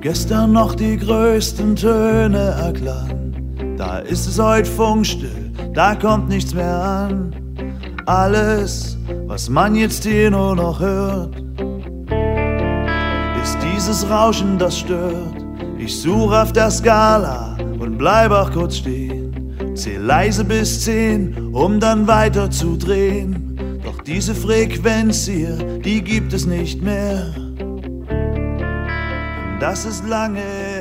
gestern noch die größten Töne erklangen, da ist es heut funkstill, da kommt nichts mehr an. Alles, was man jetzt hier nur noch hört, ist dieses Rauschen, das stört. Ich suche auf der Skala und bleib auch kurz stehen, zähl leise bis 10, um dann weiter zu drehen. Doch diese Frequenz hier, die gibt es nicht mehr. Das ist lange